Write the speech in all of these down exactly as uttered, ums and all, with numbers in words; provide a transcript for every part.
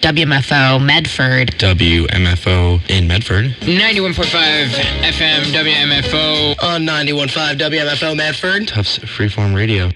W M F O Medford. W M F O in Medford. ninety-one point five F M W M F O. On ninety-one point five W M F O Medford. Tufts Freeform Radio.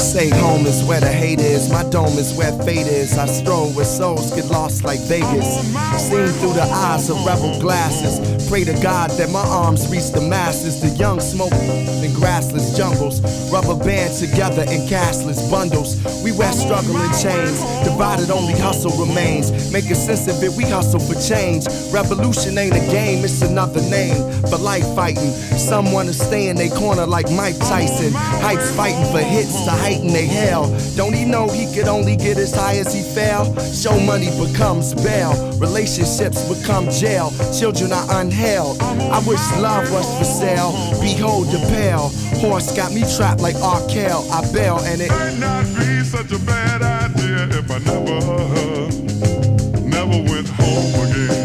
say home is where the hate is, my dome is where fate is. I stroll where souls get lost like Vegas, seen through the eyes of rebel glasses. Pray to God that my arms reach the masses. The young smoke in grassless jungles, rubber band together in cashless bundles. We wear struggle in chains, divided only hustle remains. Making sense of it, we hustle for change. Revolution ain't a game, it's another name for life fighting. Some wanna stay in their corner like Mike Tyson. Heights fighting for hits to heighten they hell. Don't he know he could only get as high as he fell? Show money becomes bail, relationships become jail. Children are unheld. I wish love was for sale. Behold the pale horse got me trapped like Arkell. I bail and it might not be such a bad idea if I never, never went home again.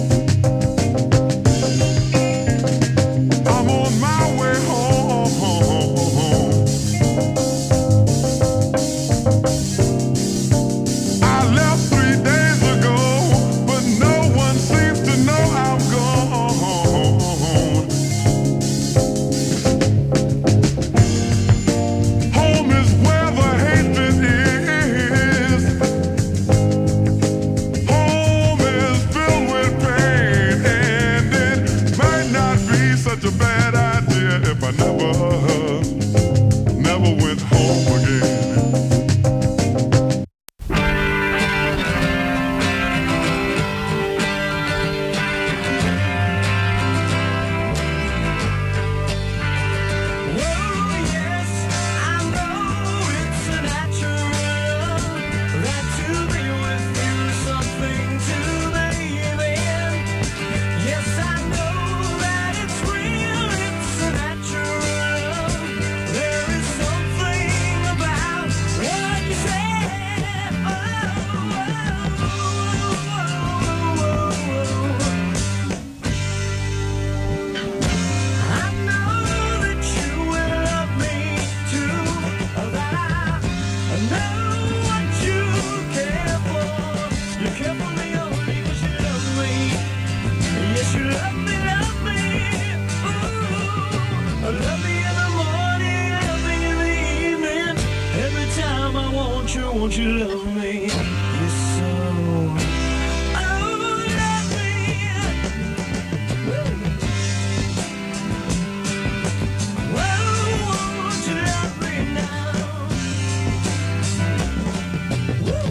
I'm on my way home. I left three days ago, but no one seems to know I'm gone. Home is where the hatred is. Home is filled with pain, and it might not be such a bad idea if I never, never went home again. Won't you love me? Yes, so. Oh, love me. Whoa, won't you love me now? Woo.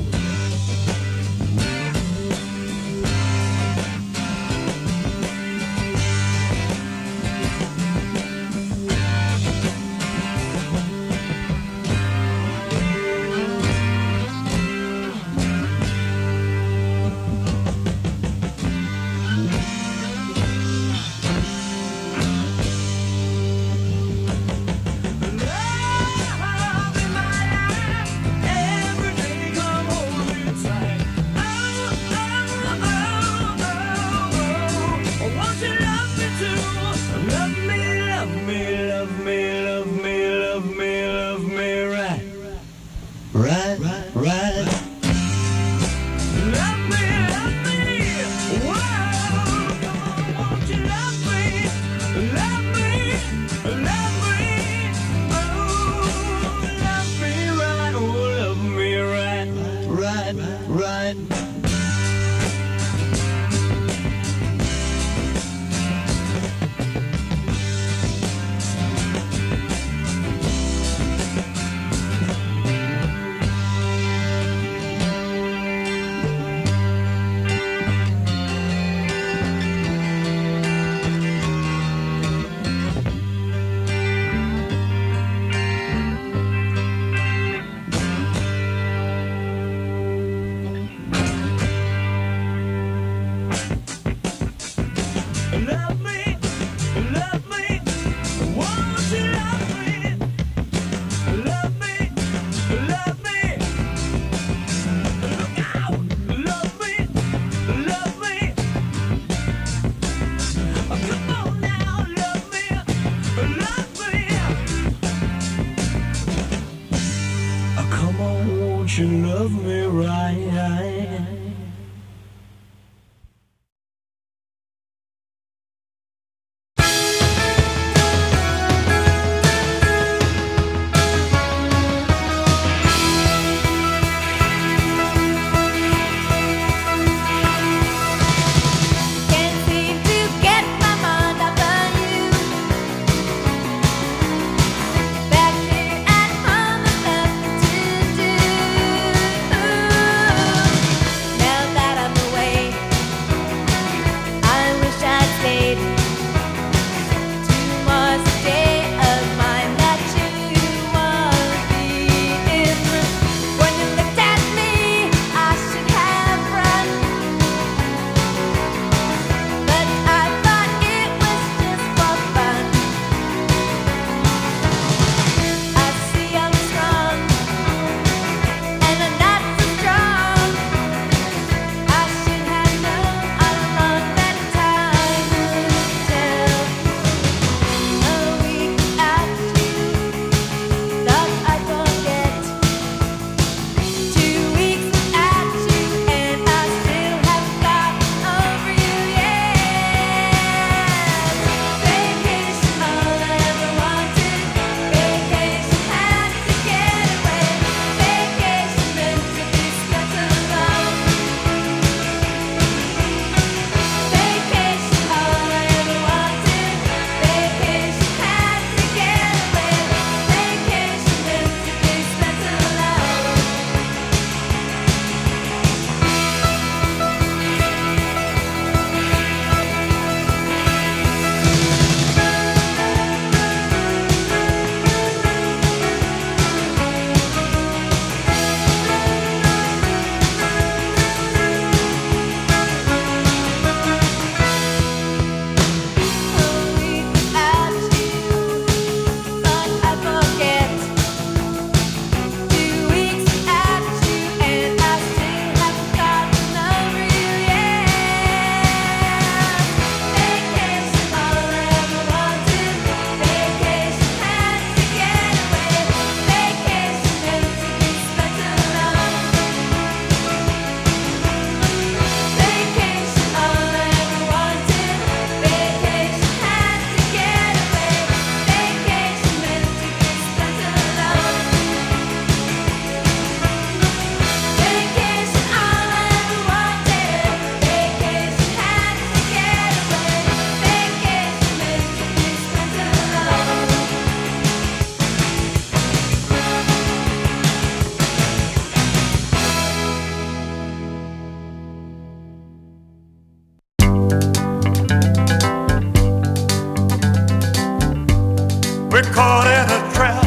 We're caught in a trap.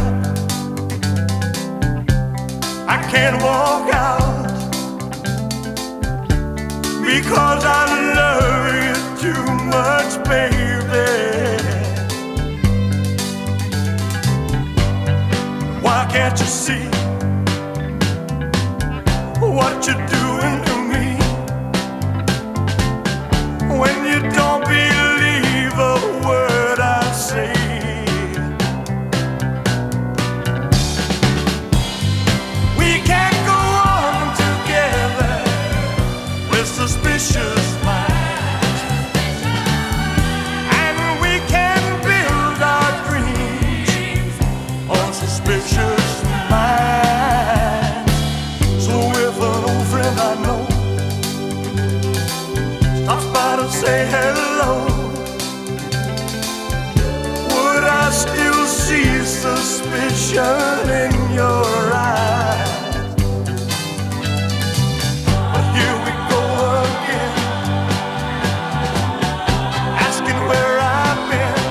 I can't walk out because I love you too much, baby. Why can't you see what you're doing to me? When you don't believe a word I say, we can't go on together with suspicious minds, and we can build our dreams on suspicious minds. So if an old friend I know stops by to say hello, would I still see suspicion in your eyes? But here we go again, asking where I've been.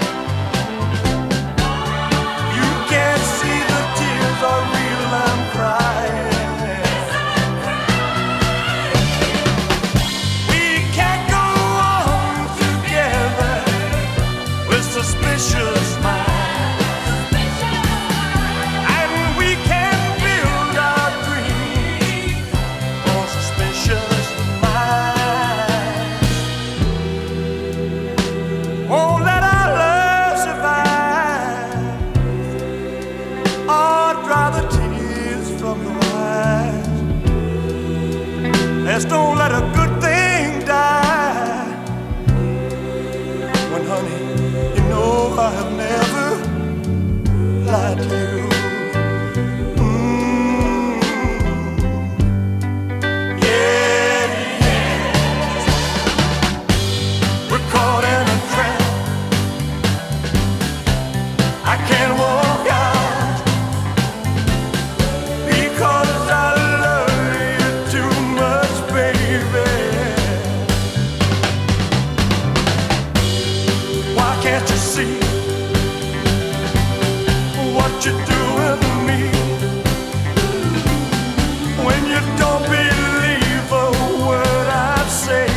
You can't see the tears are real, I'm crying. We can't go on together with suspicious minds, and we can build our dreams on suspicious minds. Won't let our love survive or dry the tears from your eyes. Let's don't let a good thing die. When, honey, you know I have never lied to you. Mm. Yeah, yeah. We're caught in a trap. I can't walk out because I love you too much, baby. Why can't you see what you're doing to me? When you don't believe a word I say,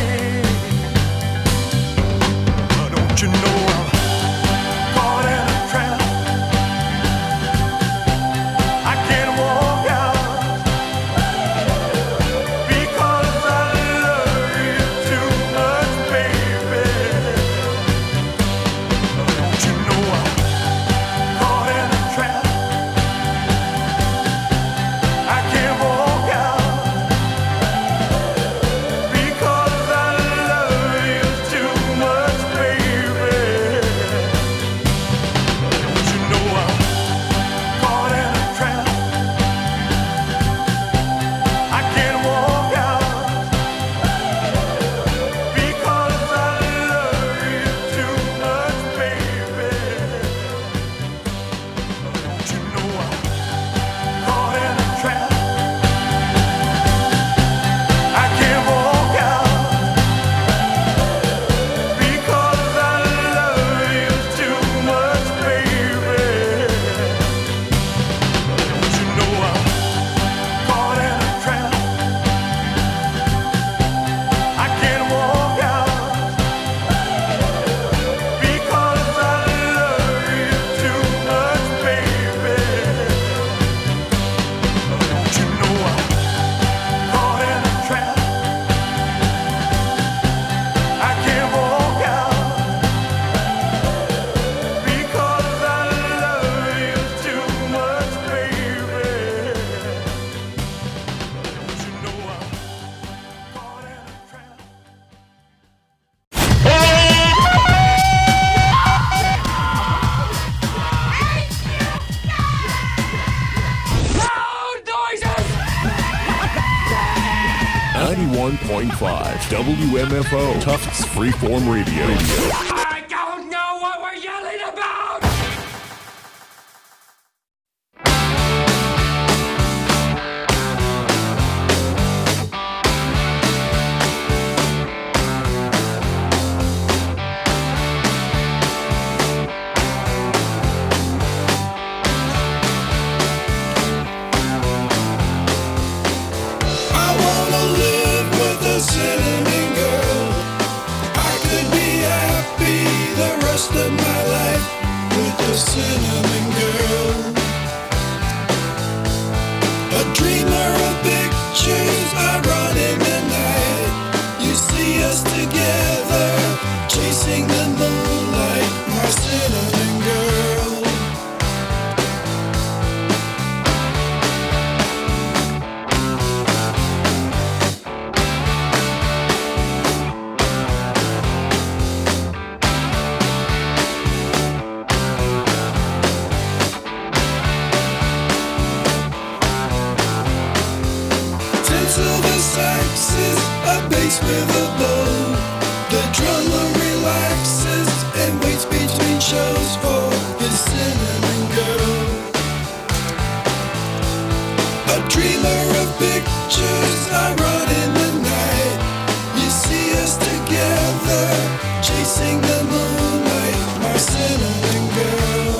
don't you know I'm caught in a trap? I can't walk out because I love you too much, baby. Don't you know I'm caught in a trap? I can't walk out because I love you too much, baby. Don't you know I'm caught in a trap? I can't walk out because I love you too much, baby. Don't you know I'm caught in a trap? I can't walk out because I love you too much, baby. Don't you know I'm caught in a trap? I can't walk out because I love you too much, baby. Don't you know I'm caught in a trap? I can't walk out because I love you too much, baby. Don't you know I'm caught in a trap? ninety-one point five W M F O Tufts Freeform Radio. I don't know what we're yelling about! cinnamon girl. A dreamer of pictures, I run in the night. You see us together, chasing the moonlight, my cinnamon girl. Silver saxes, a bass with a bow. The drummer relaxes and waits between shows for his cinnamon girl. A dreamer of pictures, I run in the night. You see us together, chasing the moonlight, my cinnamon girl.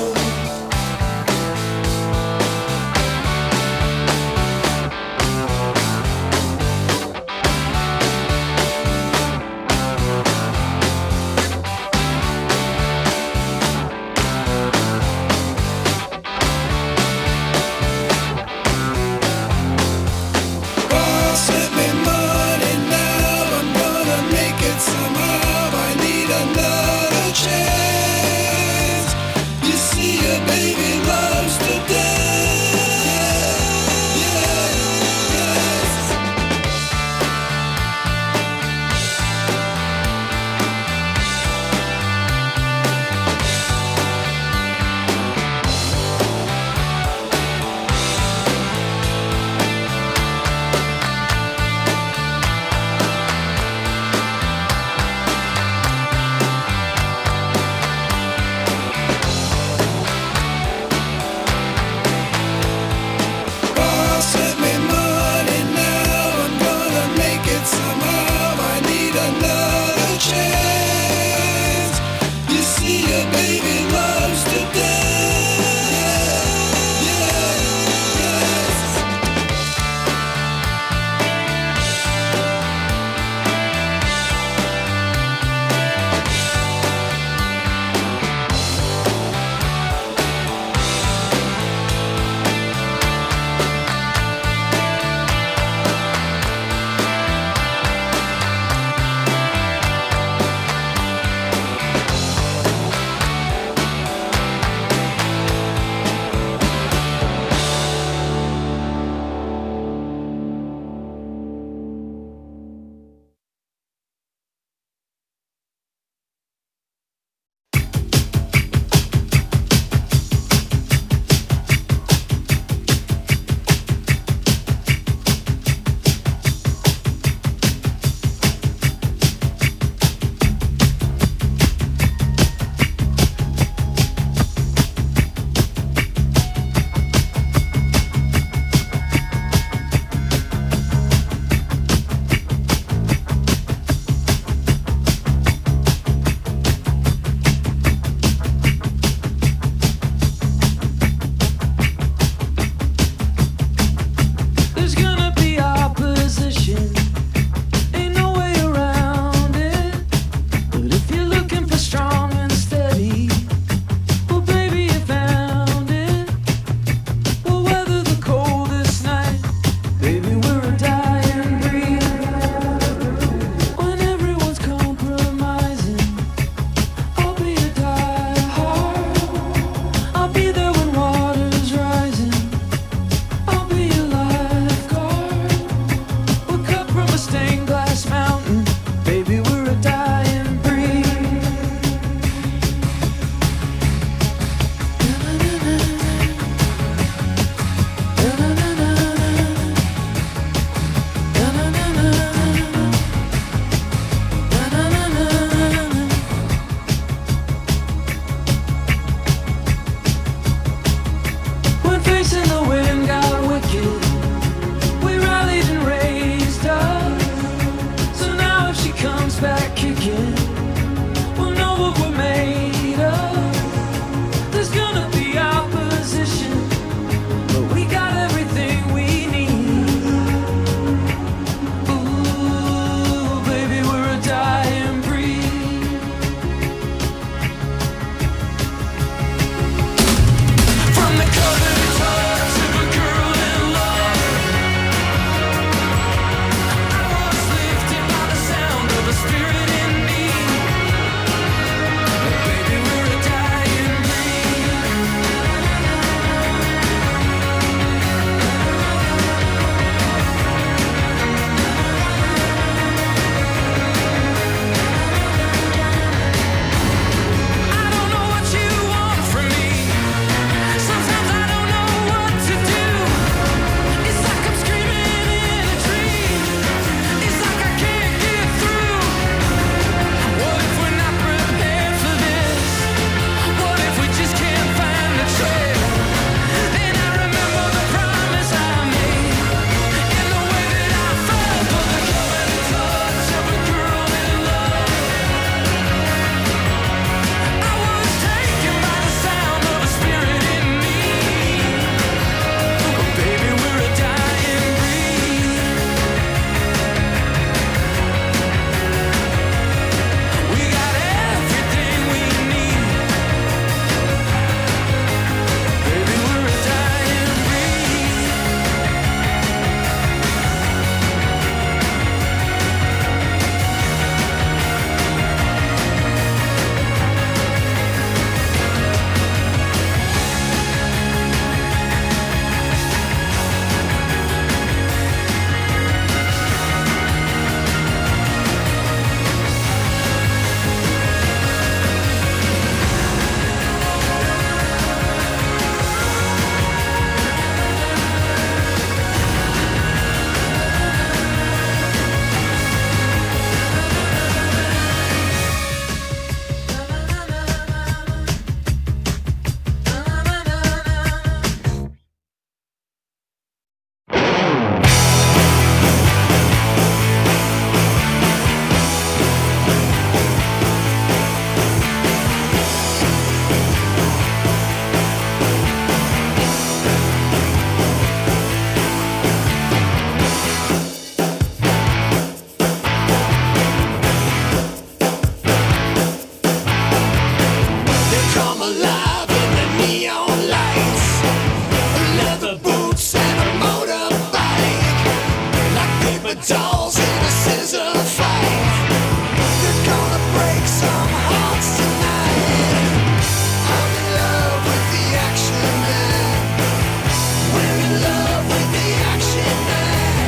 neon lights, leather boots and a motorbike, like paper dolls in a scissor fight. They're gonna break some hearts tonight. I'm in love with the action man. We're in love with the action man.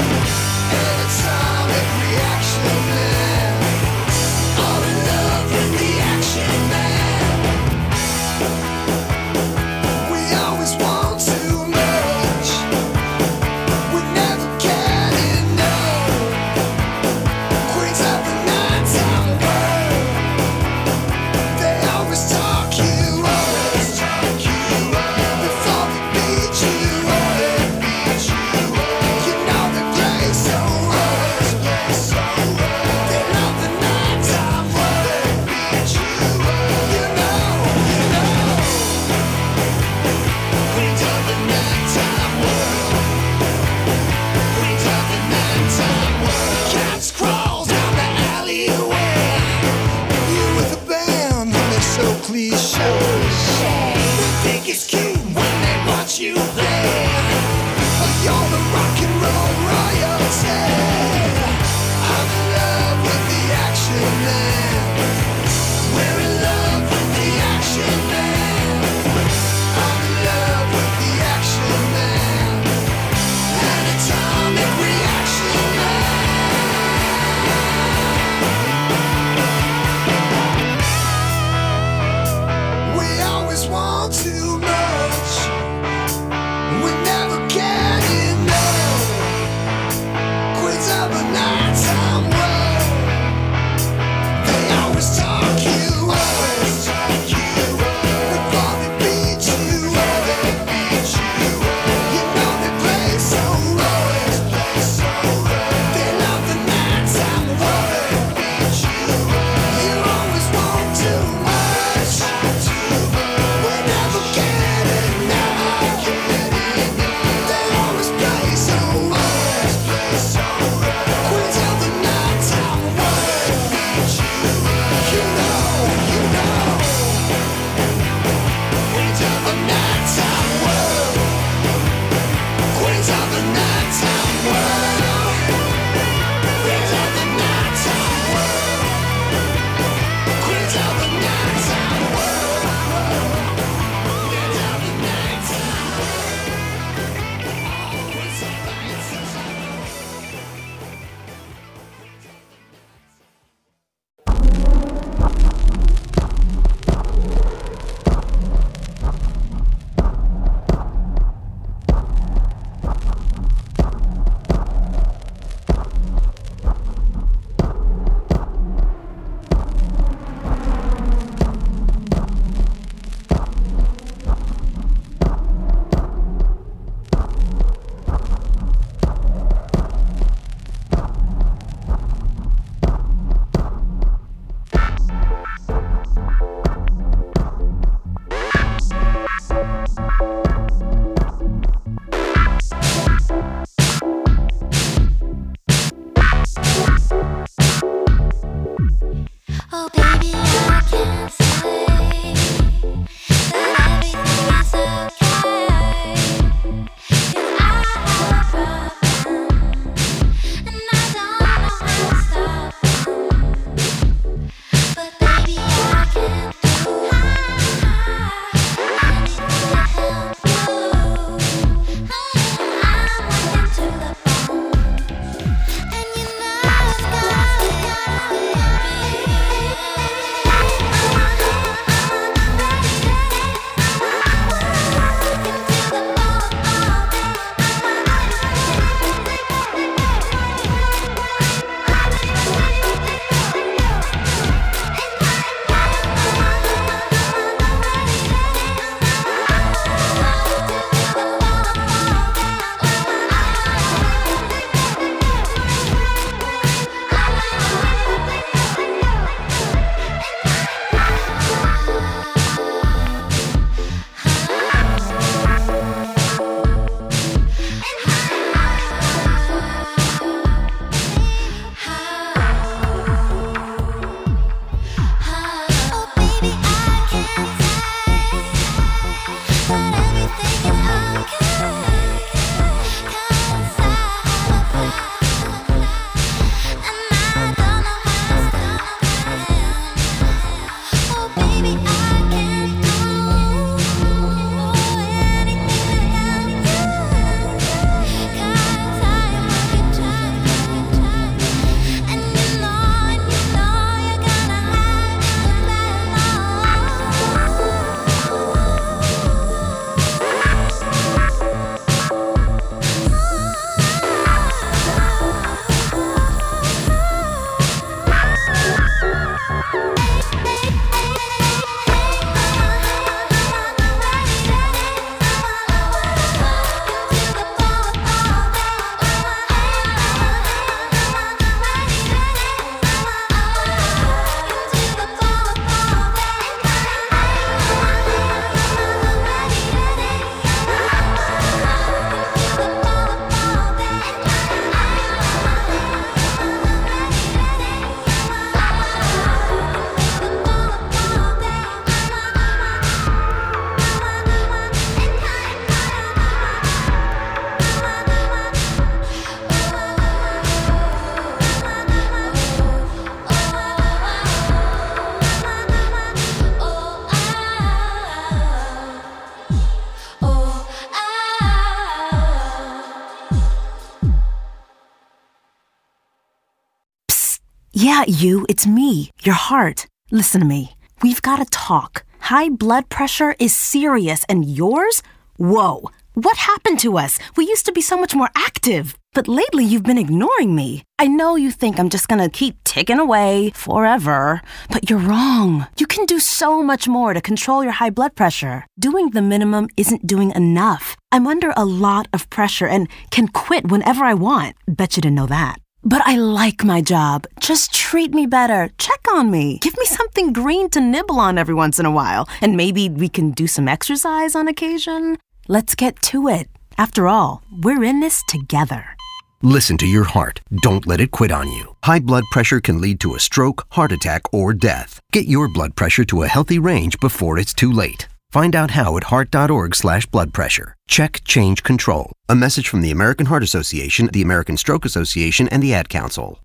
Atomic reaction man. All in love with the action man. We always want too much. We never get enough. Queens of the nighttime world. They always talk you up. Before they beat you up. You know they play so rough. They love the nighttime world. You know, you know. Queens of the nighttime world. Queens of the nighttime world. Cats crawl down the alleyway. You with a band, they're so cliche. They think it's cute when they watch you play. But you're the rock and roll royalty. I'm in love with the action man. We're in love with the action man. I'm in love with the action man. An atomic reaction man. We always want too much. We never get enough. Queens of the nighttime world. They always talk you up. Before they beat you up. You know they play so rough. They love the nighttime world. You always want too much. We never get Yeah, you, it's me, your heart. Listen to me. We've got to talk. High blood pressure is serious, and yours? Whoa. What happened to us? We used to be so much more active. But lately you've been ignoring me. I know you think I'm just gonna keep ticking away forever, but you're wrong. You can do so much more to control your high blood pressure. Doing the minimum isn't doing enough. I'm under a lot of pressure and can quit whenever I want. Bet you didn't know that. But I like my job. Just treat me better. Check on me. Give me something green to nibble on every once in a while. And maybe we can do some exercise on occasion. Let's get to it. After all, we're in this together. Listen to your heart. Don't let it quit on you. High blood pressure can lead to a stroke, heart attack, or death. Get your blood pressure to a healthy range before it's too late. Find out how at heart.org slash blood pressure. Check, change, control. A message from the American Heart Association, the American Stroke Association, and the Ad Council.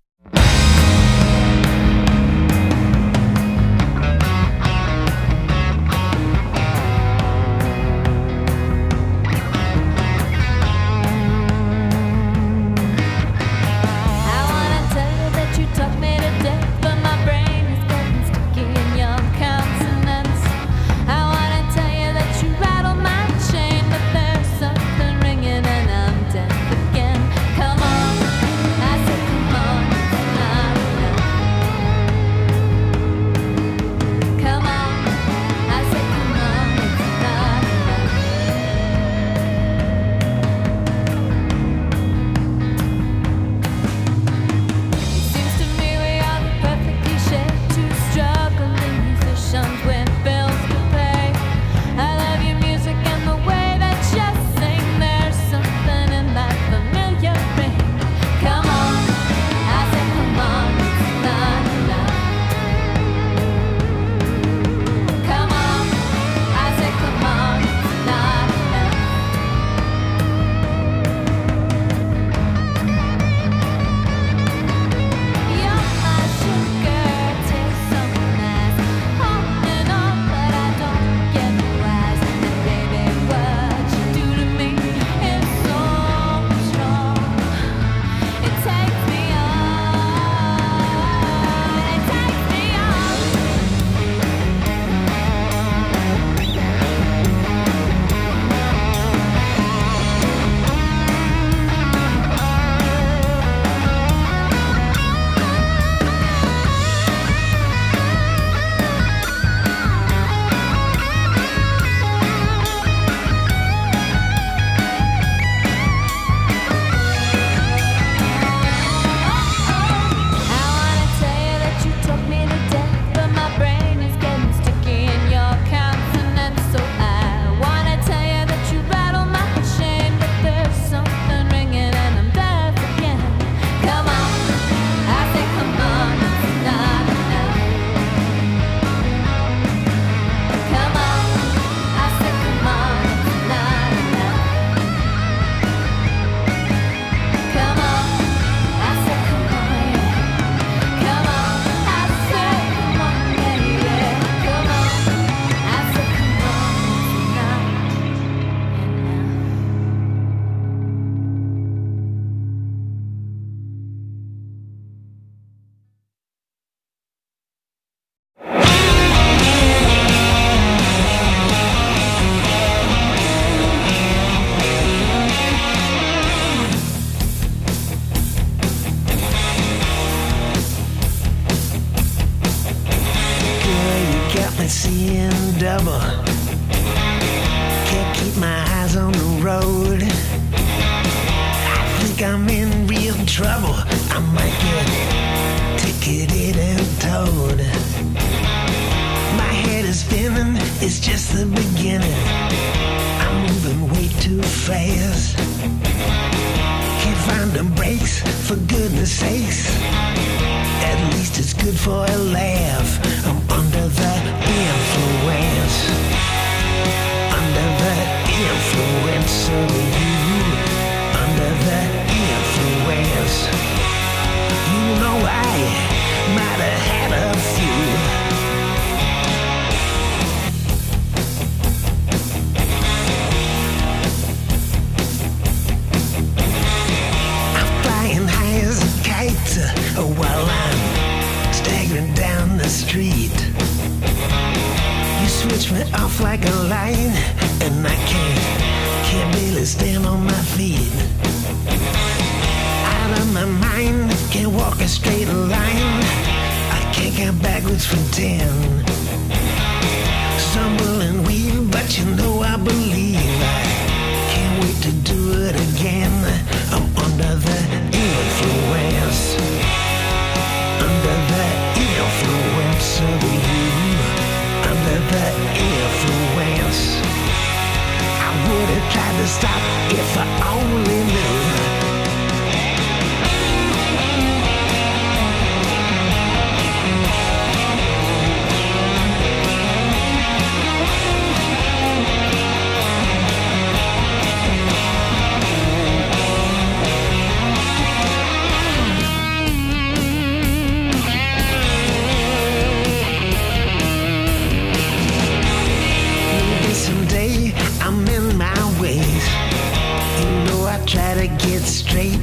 seeing double. Can't keep my eyes on the road. I think I'm in real trouble. I might get ticketed and towed. My head is spinning, it's just the beginning. I'm moving way too fast. Can't find the brakes, for goodness sakes. At least it's good for a laugh. I'm under the influence. Under the influence of you. Under the influence. You know I might have had a few. I'm flying high as a kite. light, and I can't, can't barely stand on my feet. Out of my mind, can't walk a straight line. I can't count backwards from ten. Stumble and weave, but you know I believe. I can't wait to do it again. I'm under the influence, under the influence of you, under the influence. I would have tried to stop if I only knew. Someday I'm in my ways. You know I try to get straight.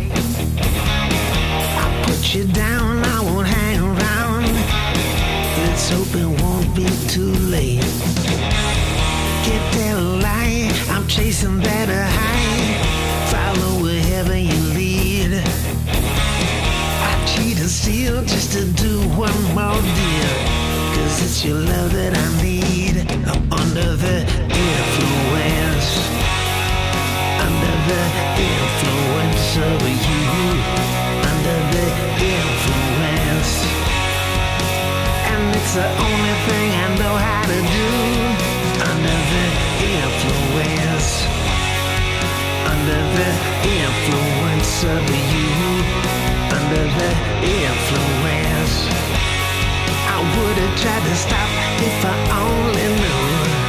I put you down, I won't hang around. Let's hope it won't be too late. Get that light, I'm chasing that high. Follow wherever you lead. I cheat and steal just to do one more deal. Cause it's your love that I need. I'm under the influence, under the influence of you, under the influence. And it's the only thing I know how to do. Under the influence, under the influence of you, under the influence. I would have tried to stop if I only knew.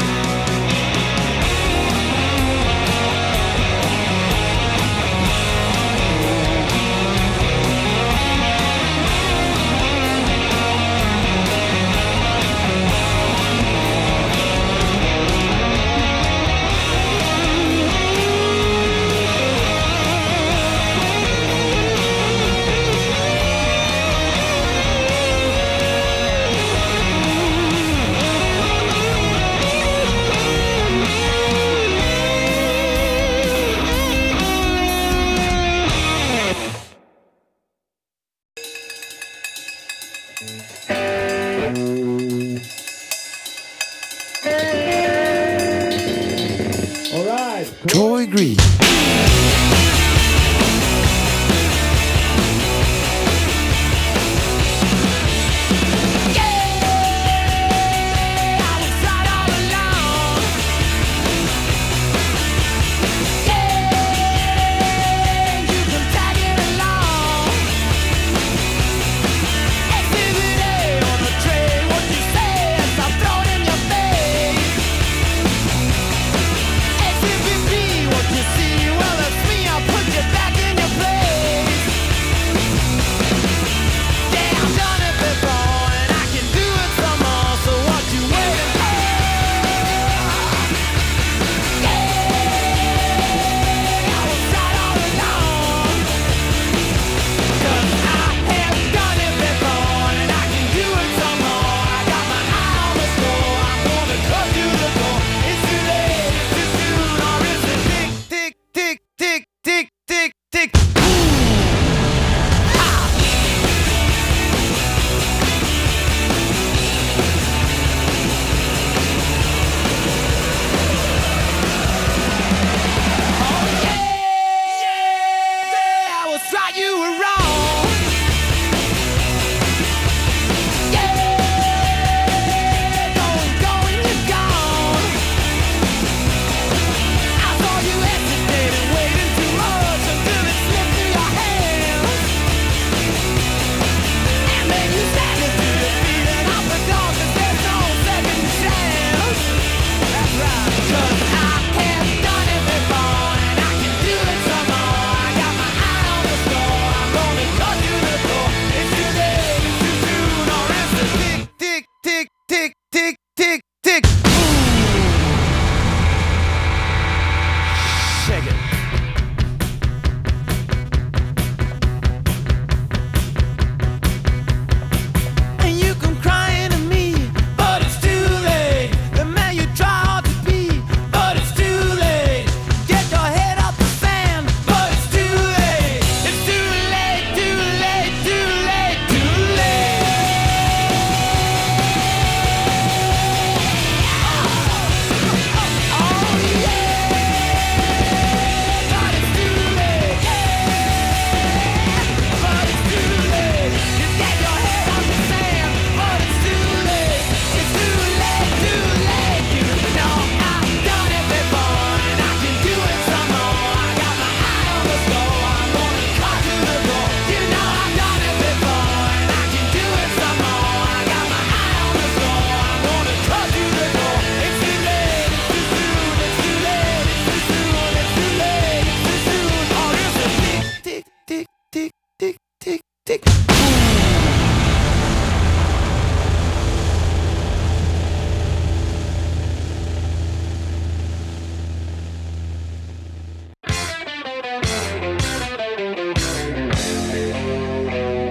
Troy Green. See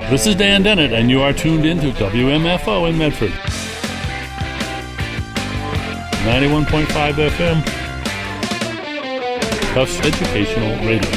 This is Dan Dennett, and you are tuned into W M F O in Medford. ninety-one point five F M, Tufts Educational Radio.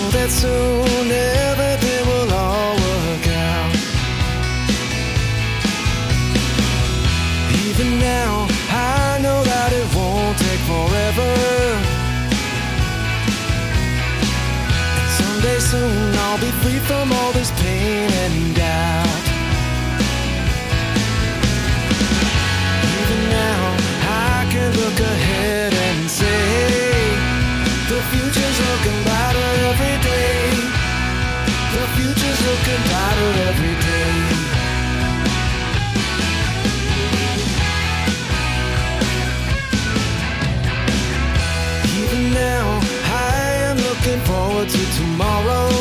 know that soon everything will all work out. Even now, I know that it won't take forever. And someday soon I'll be free from all this pain and doubt. Even now, I can look ahead and say the future's looking brighter every day. The future's looking brighter every day. Even now, I am looking forward to tomorrow.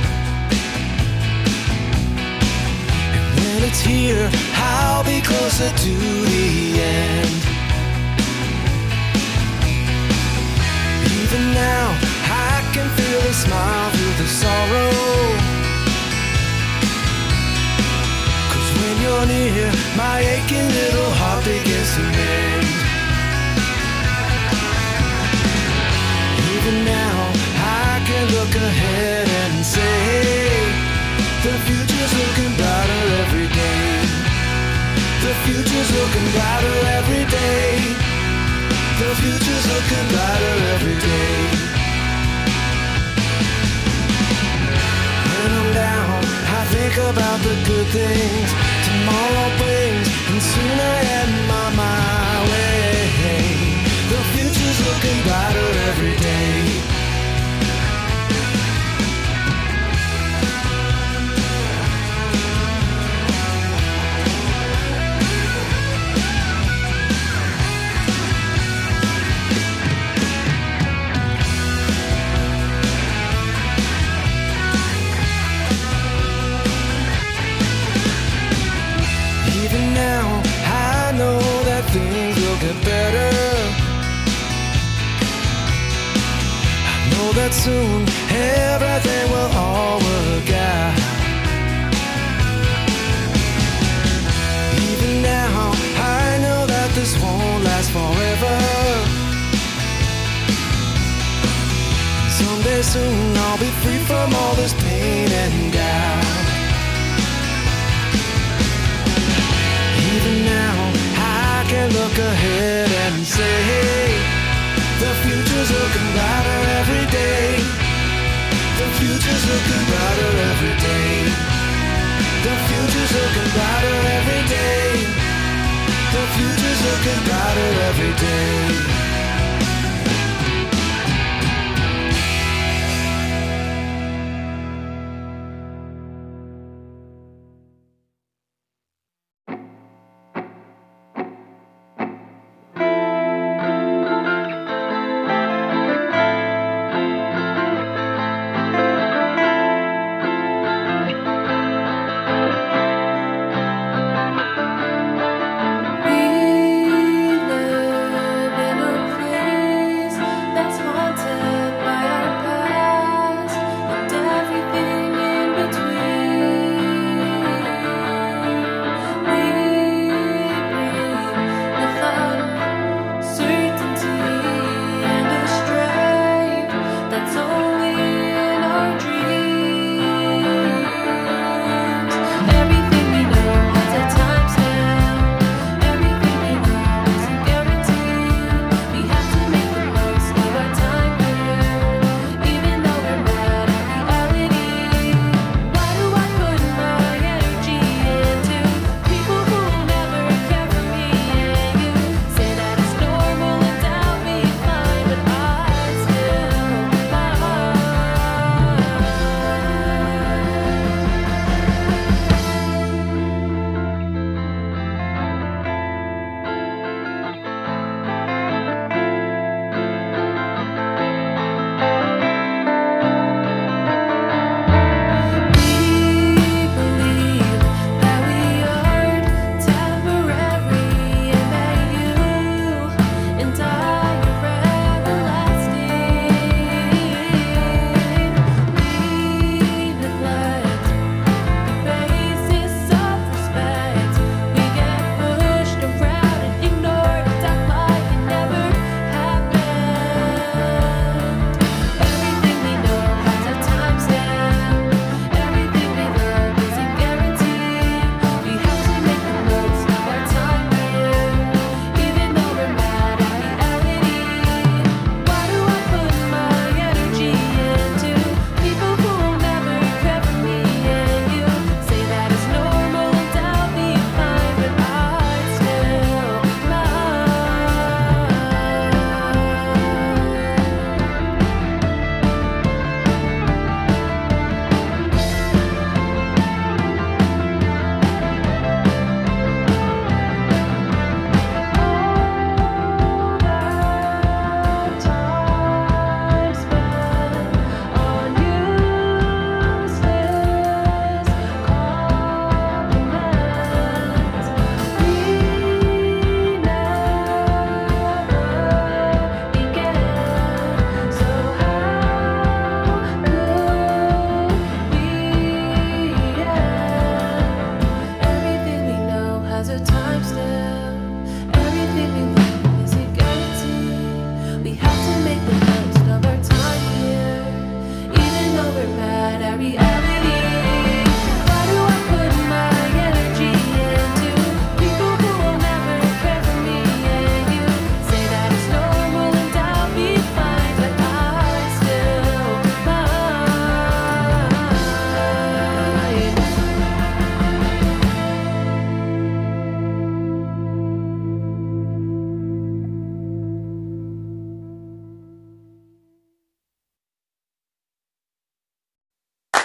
And when it's here, I'll be closer to the end. Even now, I can feel a smile through the sorrow. 'Cause when you're near, my aching little heart begins to mend. Even now, I can look ahead and say the future's looking brighter every day. The future's looking brighter every day. The future's looking brighter every day. When I'm down, I think about the good things tomorrow brings, and soon I am on my way. The future's looking brighter every day. Now, I know that things will get better. I know that soon everything will all work out. Even now, I know that this won't last forever. Someday soon I'll be free from all this pain and doubt. Even now, I can look ahead and say the future's looking brighter every day. The future's looking brighter every day. The future's looking brighter every day. The future's looking brighter every day. In a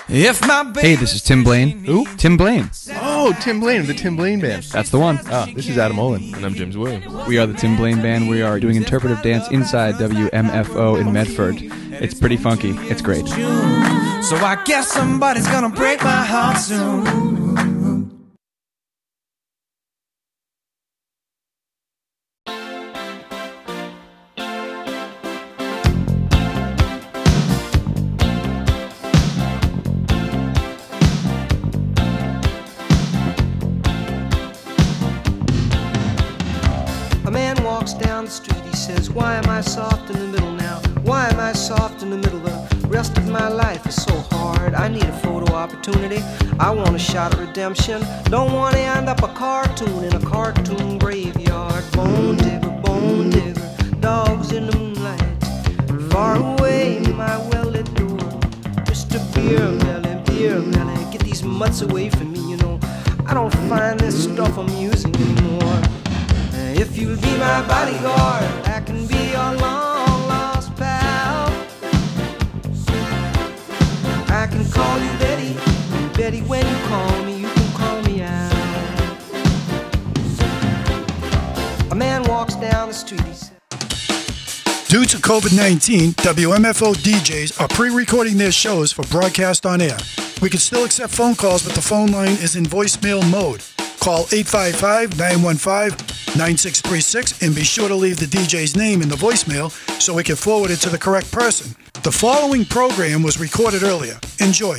If my baby Hey, this is Tim Blaine. Who? Tim Blaine. Oh, Tim Blaine of the Tim Blaine Band. That's the one. Ah, this is Adam Olin. And I'm James Williams. We are the Tim Blaine Band. We are doing interpretive dance inside W M F O in Medford. It's pretty funky. It's great. So I guess somebody's gonna break my heart soon. A man walks down the street, he says, why am I soft in the middle now? Why am I soft in the middle? The rest of my life is so hard. I need a photo opportunity. I want a shot at redemption. Don't want to end up a cartoon in a cartoon graveyard. Bone digger, bone digger, dogs in the moonlight. Far away, my well-lit door. Mister Beer Belly, Beer Belly, get these mutts away from me, you know. I don't find this stuff amusing anymore. If you'll be my bodyguard, I can be your long lost pal. I can call you Betty, Betty, when you call me, you can call me out. A man walks down the street, he said, due to COVID nineteen, W M F O D Js are pre-recording their shows for broadcast on air. We can still accept phone calls, but the phone line is in voicemail mode. Call eight five five, nine one five, nine six three six and be sure to leave the D J's name in the voicemail so we can forward it to the correct person. The following program was recorded earlier. Enjoy.